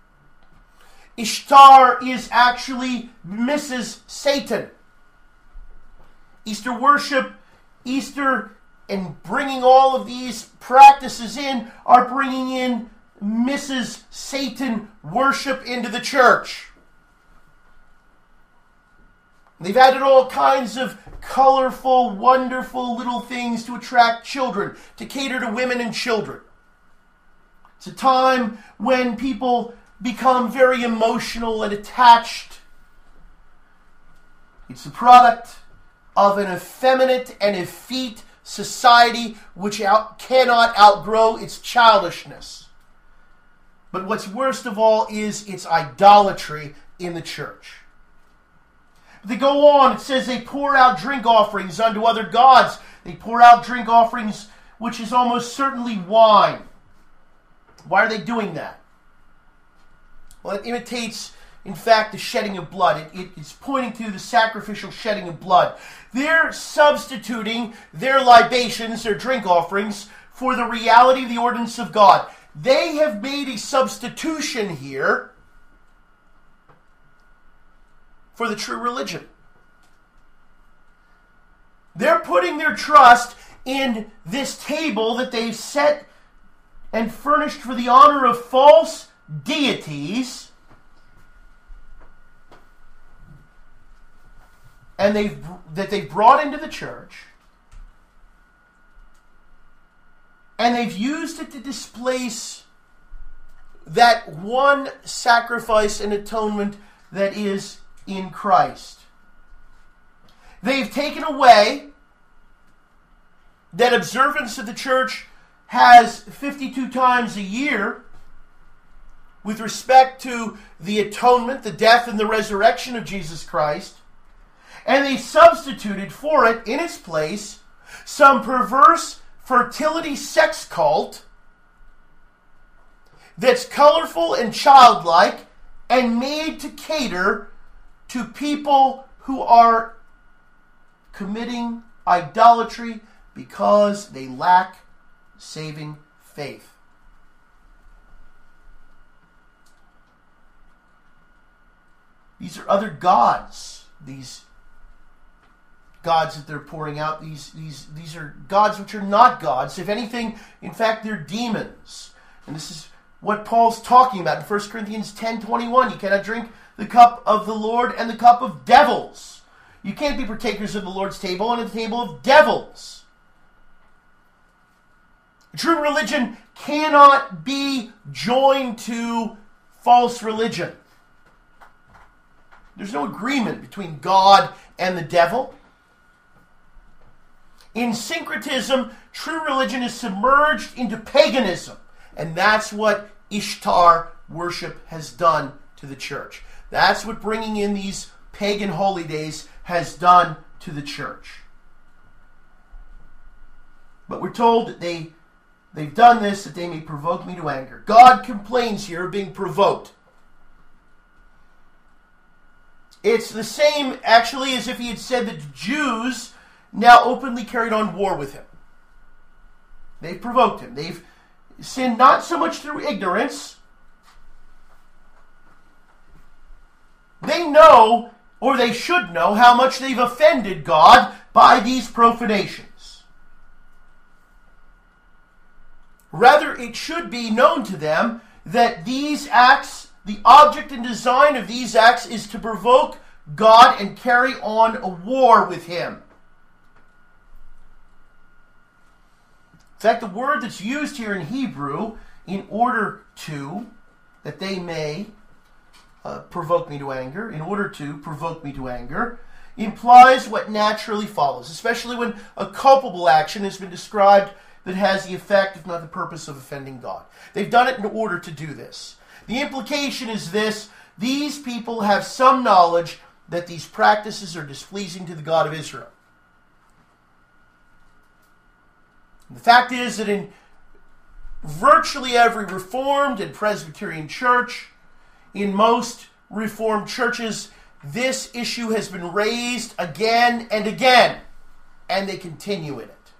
Ishtar is actually Missus Satan. Easter worship, Easter and bringing all of these practices in are bringing in Missus Satan worship into the church. They've added all kinds of colorful, wonderful little things to attract children, to cater to women and children. It's a time when people become very emotional and attached. It's a product of an effeminate and effete society which out, cannot outgrow its childishness. But what's worst of all is its idolatry in the church. They go on, it says they pour out drink offerings unto other gods. They pour out drink offerings which is almost certainly wine. Why are they doing that? Well, it imitates, in fact, the shedding of blood. It, it, it's pointing to the sacrificial shedding of blood. They're substituting their libations, their drink offerings, for the reality of the ordinance of God. They have made a substitution here for the true religion. They're putting their trust in this table that they've set and furnished for the honor of false deities, and they've that they've brought into the church, and they've used it to displace that one sacrifice and atonement that is in Christ. They've taken away that observance of the church has fifty-two times a year with respect to the atonement, the death, and the resurrection of Jesus Christ, and they substituted for it, in its place, some perverse fertility sex cult that's colorful and childlike and made to cater to people who are committing idolatry because they lack saving faith. These are other gods. These gods that they're pouring out, these, these, these are gods which are not gods. If anything, in fact, they're demons. And this is what Paul's talking about in First Corinthians ten twenty-one. You cannot drink the cup of the Lord and the cup of devils. You can't be partakers of the Lord's table and of the table of devils. True religion cannot be joined to false religion. There's no agreement between God and the devil. In syncretism, true religion is submerged into paganism. And that's what Ishtar worship has done to the church. That's what bringing in these pagan holy days has done to the church. But we're told that they, they've done this that they may provoke me to anger. God complains here of being provoked. It's the same, actually, as if he had said that the Jews now openly carried on war with him. They've provoked him. They've sinned not so much through ignorance. They know, or they should know, how much they've offended God by these profanations. Rather, it should be known to them that these acts, the object and design of these acts is to provoke God and carry on a war with him. In fact, the word that's used here in Hebrew, in order to, that they may uh, provoke me to anger, in order to provoke me to anger, implies what naturally follows, especially when a culpable action has been described that has the effect, if not the purpose, of offending God. They've done it in order to do this. The implication is this: these people have some knowledge that these practices are displeasing to the God of Israel. The fact is that in virtually every Reformed and Presbyterian church, in most Reformed churches, this issue has been raised again and again, and they continue in it.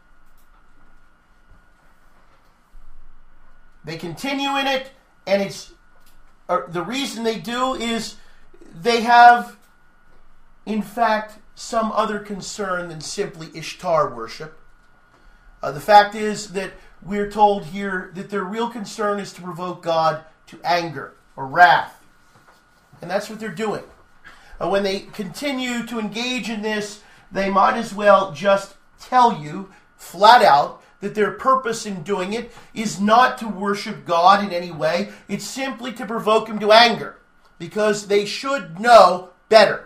They continue in it, and it's uh, the reason they do is they have, in fact, some other concern than simply Ishtar worship. Uh, the fact is that we're told here that their real concern is to provoke God to anger or wrath. And that's what they're doing. Uh, when they continue to engage in this, they might as well just tell you flat out that their purpose in doing it is not to worship God in any way. It's simply to provoke him to anger, because they should know better.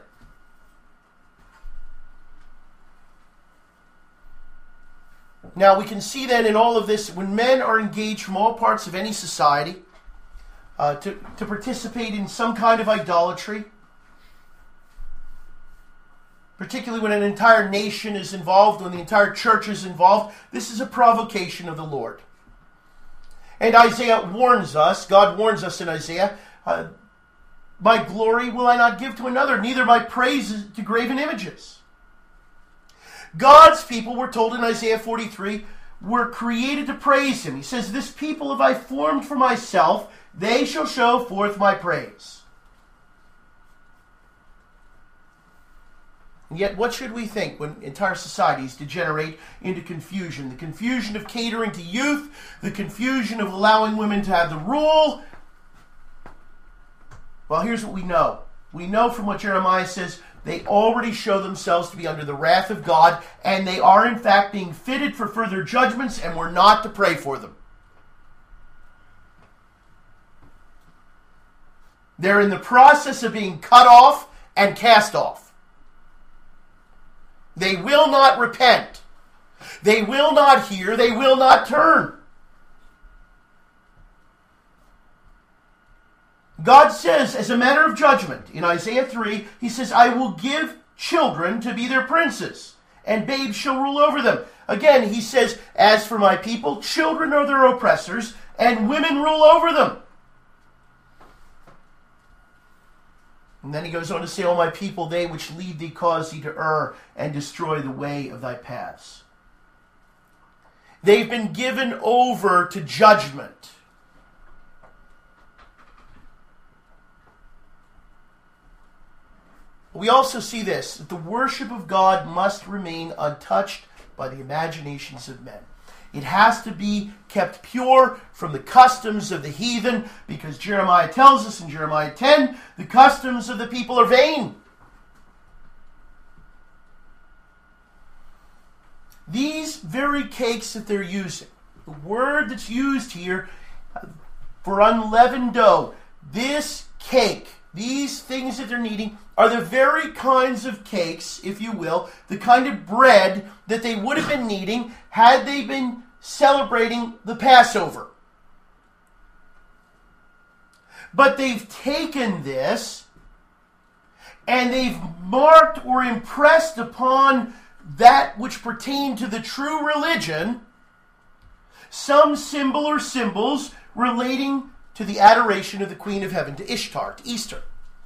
Now, we can see then in all of this, when men are engaged from all parts of any society uh, to, to participate in some kind of idolatry, particularly when an entire nation is involved, when the entire church is involved, this is a provocation of the Lord. And Isaiah warns us, God warns us in Isaiah, uh, my glory will I not give to another, neither my praise to graven images. God's people, we're told in Isaiah forty-three, were created to praise him. He says, this people have I formed for myself, they shall show forth my praise. And yet, what should we think when entire societies degenerate into confusion? The confusion of catering to youth, the confusion of allowing women to have the rule. Well, here's what we know. We know from what Jeremiah says, they already show themselves to be under the wrath of God, and they are in fact being fitted for further judgments, and we're not to pray for them. They're in the process of being cut off and cast off. They will not repent. They will not hear. They will not turn. God says, as a matter of judgment, in Isaiah three, he says, I will give children to be their princes, and babes shall rule over them. Again, he says, as for my people, children are their oppressors, and women rule over them. And then he goes on to say, O my people, they which lead thee cause thee to err, and destroy the way of thy paths. They've been given over to judgment. We also see this, that the worship of God must remain untouched by the imaginations of men. It has to be kept pure from the customs of the heathen, because Jeremiah tells us in Jeremiah ten, the customs of the people are vain. These very cakes that they're using, the word that's used here for unleavened dough, this cake, these things that they're needing, are the very kinds of cakes, if you will, the kind of bread that they would have been needing had they been celebrating the Passover. But they've taken this and they've marked or impressed upon that which pertained to the true religion some symbol or symbols relating to the adoration of the Queen of Heaven, to Ishtar, to Easter.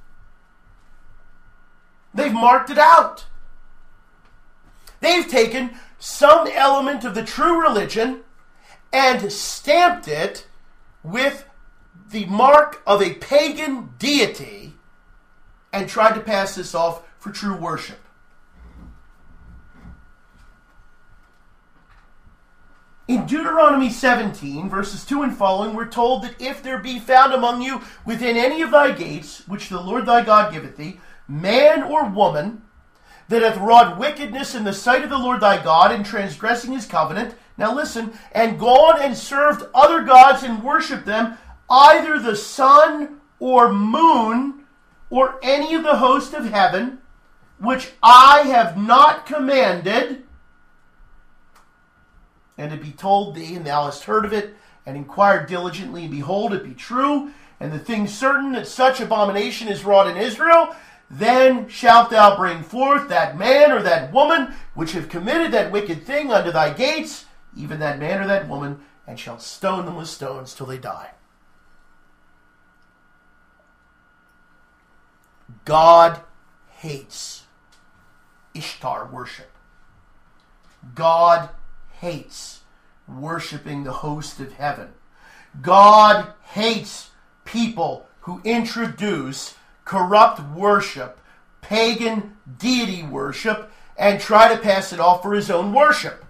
They've marked it out. They've taken some element of the true religion and stamped it with the mark of a pagan deity and tried to pass this off for true worship. In Deuteronomy seventeen, verses two and following, we're told that if there be found among you within any of thy gates, which the Lord thy God giveth thee, man or woman, that hath wrought wickedness in the sight of the Lord thy God in transgressing his covenant, now listen, and gone and served other gods and worshipped them, either the sun or moon, or any of the host of heaven, which I have not commanded, and it be told thee, and thou hast heard of it, and inquired diligently, and behold, it be true, and the thing certain that such abomination is wrought in Israel, then shalt thou bring forth that man or that woman which have committed that wicked thing unto thy gates, even that man or that woman, and shalt stone them with stones till they die. God hates Ishtar worship. God hates worshiping the host of heaven. God hates people who introduce corrupt worship, pagan deity worship, and try to pass it off for his own worship.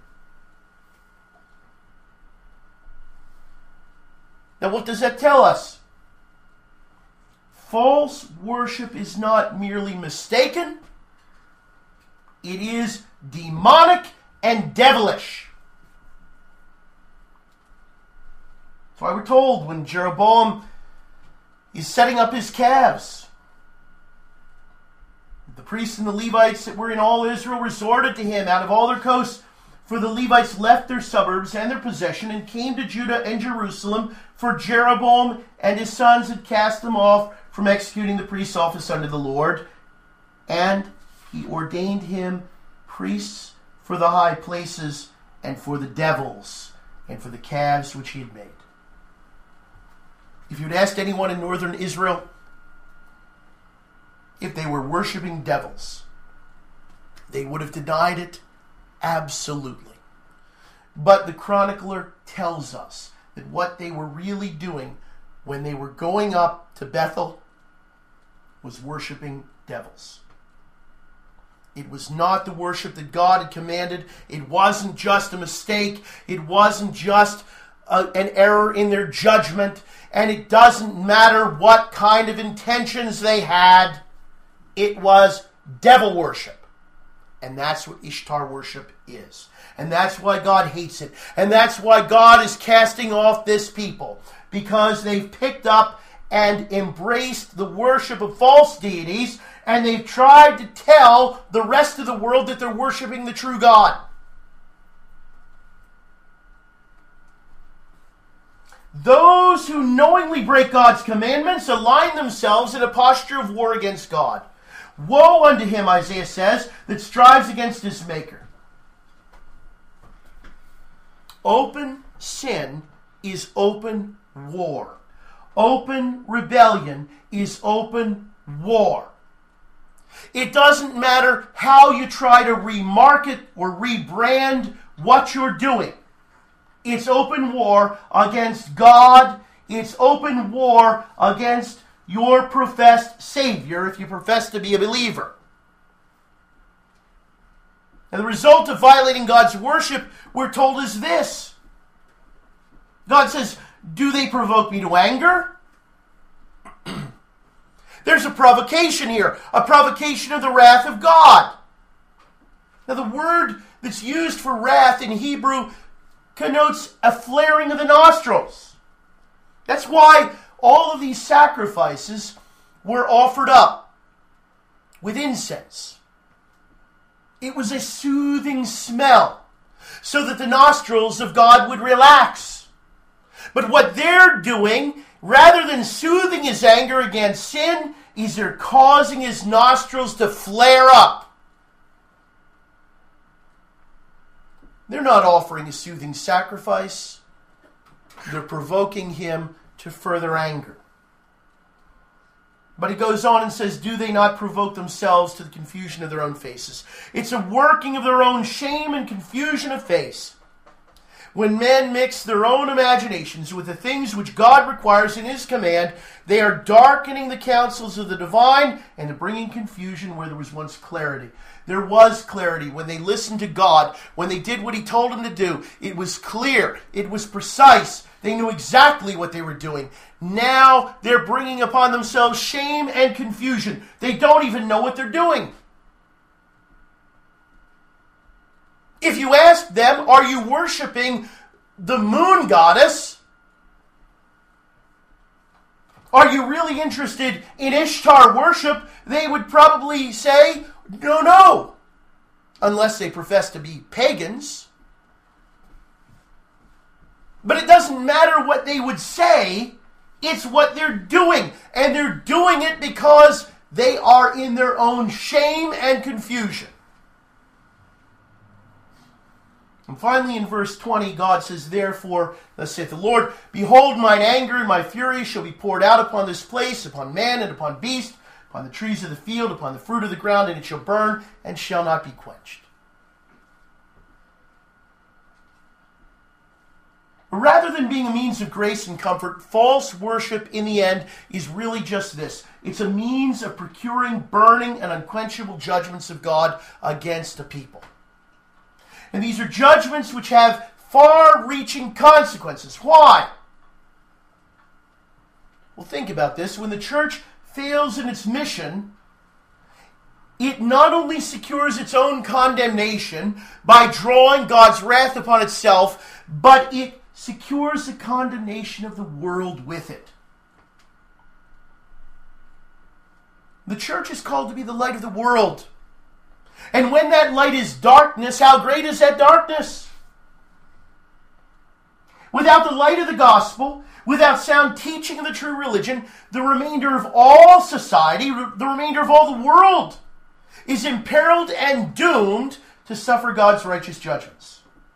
Now, what does that tell us? False worship is not merely mistaken, it is demonic and devilish. That's why we're told when Jeroboam is setting up his calves, the priests and the Levites that were in all Israel resorted to him out of all their coasts, for the Levites left their suburbs and their possession and came to Judah and Jerusalem, for Jeroboam and his sons had cast them off from executing the priest's office unto the Lord, and he ordained him priests for the high places and for the devils and for the calves which he had made. If you'd asked anyone in northern Israel if they were worshiping devils, they would have denied it absolutely. But the chronicler tells us that what they were really doing when they were going up to Bethel was worshiping devils. It was not the worship that God had commanded. It wasn't just a mistake. It wasn't just a, an error in their judgment. And it doesn't matter what kind of intentions they had. It was devil worship. And that's what Ishtar worship is. And that's why God hates it. And that's why God is casting off this people. Because they've picked up and embraced the worship of false deities, and they've tried to tell the rest of the world that they're worshiping the true God. Those who knowingly break God's commandments align themselves in a posture of war against God. Woe unto him, Isaiah says, that strives against his maker. Open sin is open war. Open rebellion is open war. It doesn't matter how you try to remarket or rebrand what you're doing. It's open war against God. It's open war against your professed Savior if you profess to be a believer. And the result of violating God's worship, we're told, is this. God says, do they provoke me to anger? There's a provocation here, a provocation of the wrath of God. Now the word that's used for wrath in Hebrew connotes a flaring of the nostrils. That's why all of these sacrifices were offered up with incense. It was a soothing smell so that the nostrils of God would relax. But what they're doing, rather than soothing his anger against sin, is they're causing his nostrils to flare up. They're not offering a soothing sacrifice. They're provoking him to further anger. But he goes on and says, do they not provoke themselves to the confusion of their own faces? It's a working of their own shame and confusion of face. When men mix their own imaginations with the things which God requires in his command, they are darkening the counsels of the divine and bringing confusion where there was once clarity. There was clarity when they listened to God, when they did what he told them to do. It was clear. It was precise. They knew exactly what they were doing. Now they're bringing upon themselves shame and confusion. They don't even know what they're doing. If you ask them, are you worshiping the moon goddess? Are you really interested in Ishtar worship? They would probably say, no, no. Unless they profess to be pagans. But it doesn't matter what they would say. It's what they're doing. And they're doing it because they are in their own shame and confusion. And finally in verse twenty, God says, therefore, thus saith the Lord, behold, mine anger and my fury shall be poured out upon this place, upon man and upon beast, upon the trees of the field, upon the fruit of the ground, and it shall burn and shall not be quenched. Rather than being a means of grace and comfort, false worship in the end is really just this. It's a means of procuring burning and unquenchable judgments of God against a people. And these are judgments which have far-reaching consequences. Why? Well, think about this. When the church fails in its mission, it not only secures its own condemnation by drawing God's wrath upon itself, but it secures the condemnation of the world with it. The church is called to be the light of the world. And when that light is darkness, how great is that darkness? Without the light of the gospel, without sound teaching of the true religion, the remainder of all society, the remainder of all the world, is imperiled and doomed to suffer God's righteous judgments.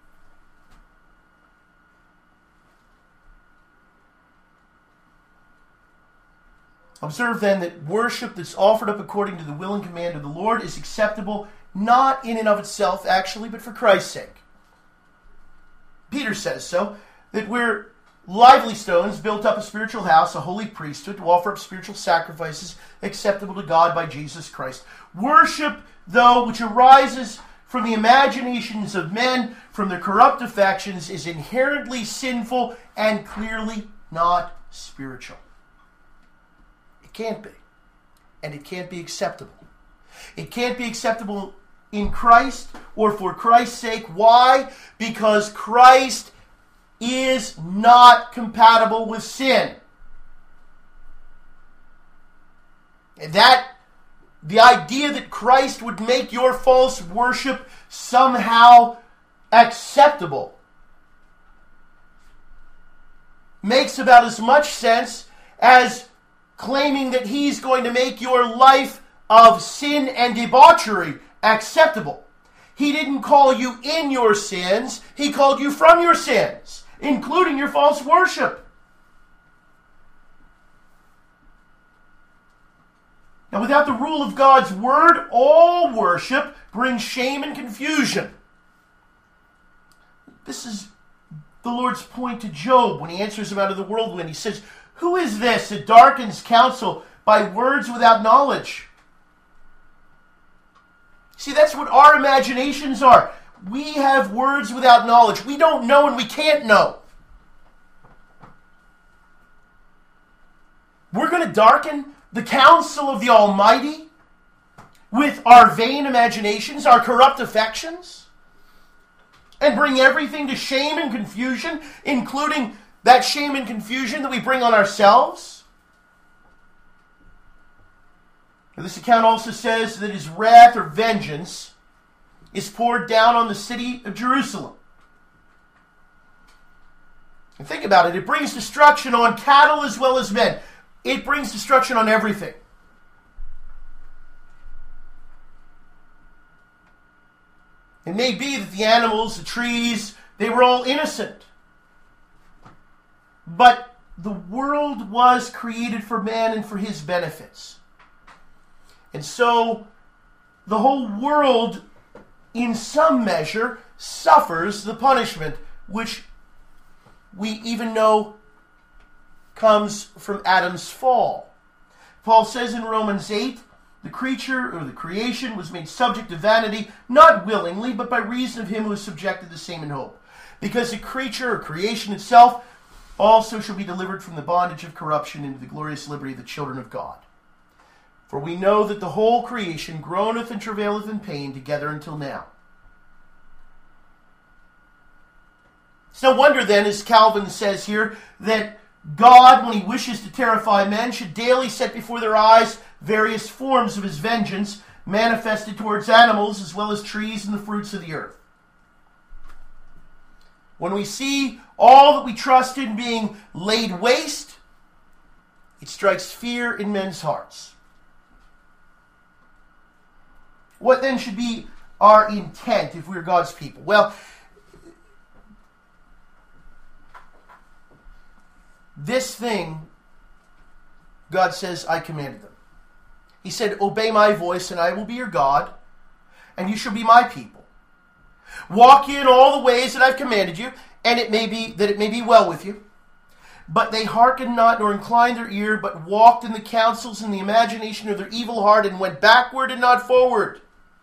Observe then that worship that's offered up according to the will and command of the Lord is acceptable not in and of itself, actually, but for Christ's sake. Peter says so, that we're lively stones built up a spiritual house, a holy priesthood, to offer up spiritual sacrifices acceptable to God by Jesus Christ. Worship, though, which arises from the imaginations of men, from their corrupt affections, is inherently sinful and clearly not spiritual. It can't be. And it can't be acceptable. It can't be acceptable in Christ or for Christ's sake. Why? Because Christ is not compatible with sin. And that, the idea that Christ would make your false worship somehow acceptable, makes about as much sense as claiming that he's going to make your life of sin and debauchery acceptable. He didn't call you in your sins, he called you from your sins, including your false worship. Now, without the rule of God's word, all worship brings shame and confusion. This is the Lord's point to Job when he answers him out of the whirlwind. He says, "Who is this that darkens counsel by words without knowledge?" See, that's what our imaginations are. We have words without knowledge. We don't know and we can't know. We're going to darken the counsel of the Almighty with our vain imaginations, our corrupt affections, and bring everything to shame and confusion, including that shame and confusion that we bring on ourselves. Now, this account also says that his wrath or vengeance is poured down on the city of Jerusalem. And think about it. It brings destruction on cattle as well as men. It brings destruction on everything. It may be that the animals, the trees, they were all innocent. But the world was created for man and for his benefits. And so the whole world, in some measure, suffers the punishment which we even know comes from Adam's fall. Paul says in Romans eight, the creature or the creation was made subject to vanity, not willingly, but by reason of him who is subjected the same in hope. Because the creature or creation itself also shall be delivered from the bondage of corruption into the glorious liberty of the children of God. For we know that the whole creation groaneth and travaileth in pain together until now. It's no wonder then, as Calvin says here, that God, when he wishes to terrify men, should daily set before their eyes various forms of his vengeance, manifested towards animals as well as trees and the fruits of the earth. When we see all that we trust in being laid waste, it strikes fear in men's hearts. What then should be our intent if we are God's people? Well, this thing, God says, I commanded them. He said, obey my voice and I will be your God, and you shall be my people. Walk in all the ways that I've commanded you, and it may be that it may be well with you. But they hearkened not, nor inclined their ear, but walked in the counsels and the imagination of their evil heart, and went backward and not forward.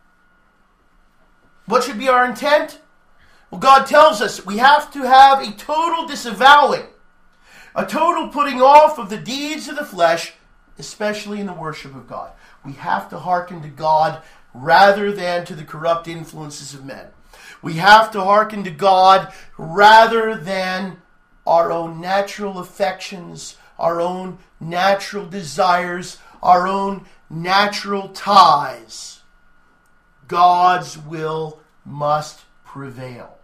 What should be our intent? Well, God tells us we have to have a total disavowing, a total putting off of the deeds of the flesh, especially in the worship of God. We have to hearken to God rather than to the corrupt influences of men. We have to hearken to God rather than our own natural affections, our own natural desires, our own natural ties. God's will must prevail.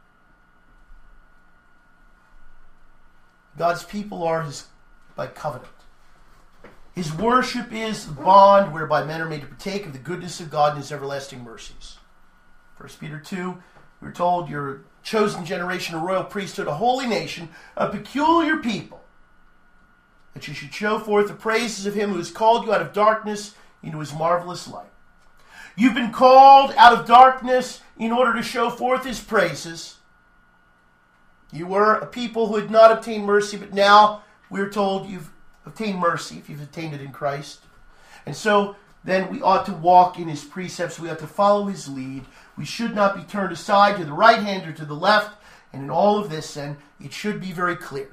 God's people are his by covenant. His worship is the bond whereby men are made to partake of the goodness of God and his everlasting mercies. First Peter two, we're told you're a chosen generation, a royal priesthood, a holy nation, a peculiar people, that you should show forth the praises of him who has called you out of darkness into his marvelous light. You've been called out of darkness in order to show forth his praises. You were a people who had not obtained mercy, but now we're told you've obtained mercy if you've attained it in Christ. And so then we ought to walk in his precepts. We ought to follow his lead. We should not be turned aside to the right hand or to the left. And in all of this, then, it should be very clear.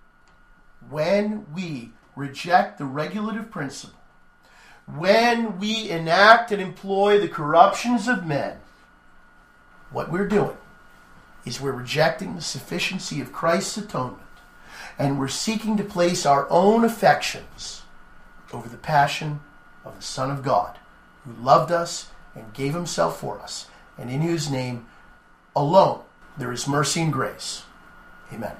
When we reject the regulative principle, when we enact and employ the corruptions of men, what we're doing is we're rejecting the sufficiency of Christ's atonement, and we're seeking to place our own affections over the passion of the Son of God, who loved us and gave himself for us, and in whose name alone there is mercy and grace. Amen.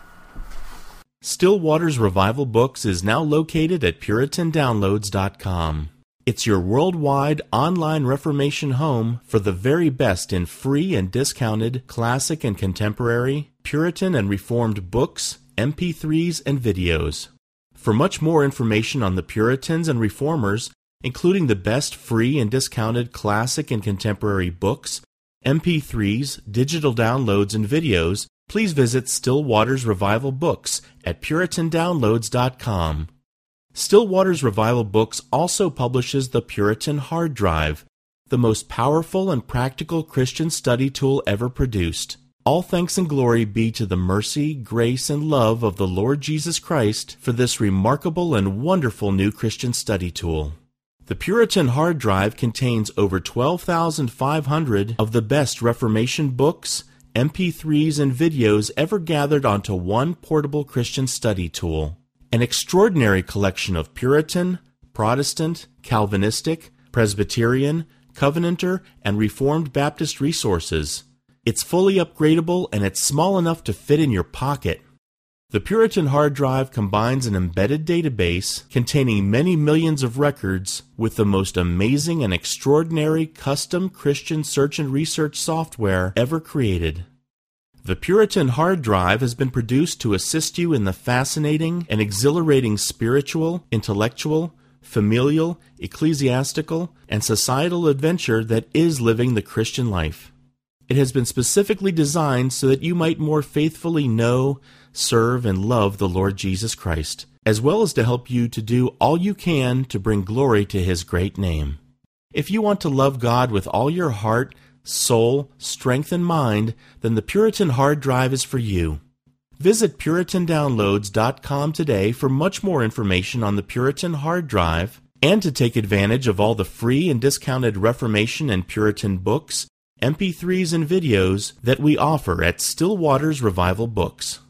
Still Waters Revival Books is now located at Puritan Downloads dot com. It's your worldwide online Reformation home for the very best in free and discounted classic and contemporary, Puritan and Reformed books, M P threes, and videos. For much more information on the Puritans and Reformers, including the best free and discounted classic and contemporary books, M P threes, digital downloads, and videos, please visit Still Waters Revival Books at Puritan Downloads dot com. Still Waters Revival Books also publishes the Puritan Hard Drive, the most powerful and practical Christian study tool ever produced. All thanks and glory be to the mercy, grace, and love of the Lord Jesus Christ for this remarkable and wonderful new Christian study tool. The Puritan Hard Drive contains over twelve thousand five hundred of the best Reformation books, M P threes, and videos ever gathered onto one portable Christian study tool. An extraordinary collection of Puritan, Protestant, Calvinistic, Presbyterian, Covenanter, and Reformed Baptist resources. It's fully upgradable and it's small enough to fit in your pocket. The Puritan Hard Drive combines an embedded database containing many millions of records with the most amazing and extraordinary custom Christian search and research software ever created. The Puritan Hard Drive has been produced to assist you in the fascinating and exhilarating spiritual, intellectual, familial, ecclesiastical, and societal adventure that is living the Christian life. It has been specifically designed so that you might more faithfully know, serve, and love the Lord Jesus Christ, as well as to help you to do all you can to bring glory to His great name. If you want to love God with all your heart, soul, strength, and mind, then the Puritan Hard Drive is for you. Visit Puritan Downloads dot com today for much more information on the Puritan Hard Drive and to take advantage of all the free and discounted Reformation and Puritan books, M P threes, and videos that we offer at Still Waters Revival Books.